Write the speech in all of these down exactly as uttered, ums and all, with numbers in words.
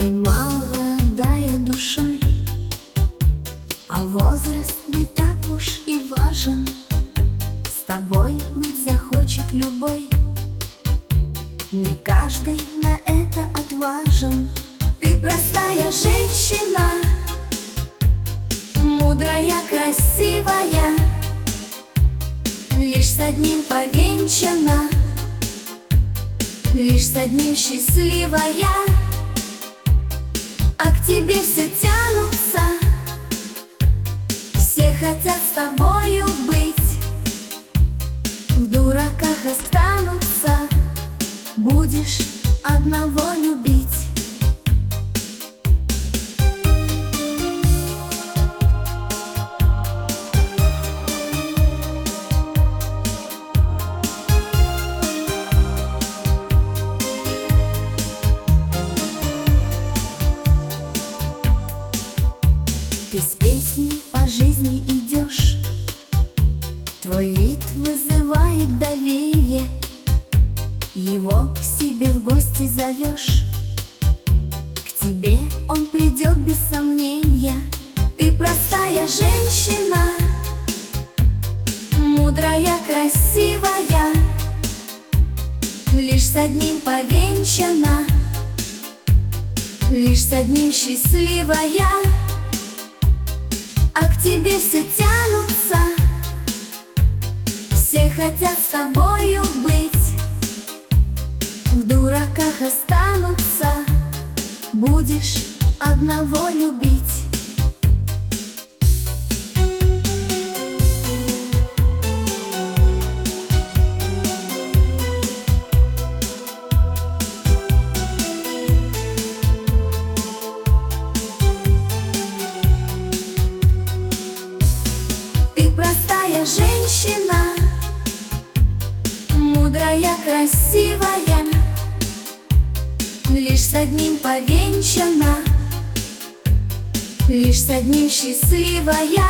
Ты молодая душой, а возраст не так уж и важен. С тобой быть захочет любой, не каждый на это отважен. Ты простая женщина, мудрая, красивая, лишь с одним повенчана, лишь с одним счастливая. А к тебе все тянутся, все хотят с тобою быть. В дураках останутся, будешь одного любить. Ты с песней по жизни идешь, твой вид вызывает доверие, его к себе в гости зовешь, к тебе он придет без сомнения. Ты простая женщина, мудрая, красивая, лишь с одним повенчана, лишь с одним счастливая. А к тебе все тянутся, все хотят с тобою быть. В дураках останутся, будешь одного любить. Ты простая женщина, мудрая, красивая, лишь с одним повенчана, лишь с одним счастливая.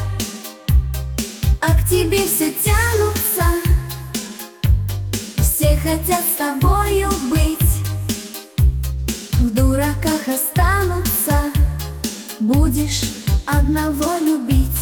А к тебе все тянутся, все хотят с тобою быть. В дураках останутся, будешь одного любить.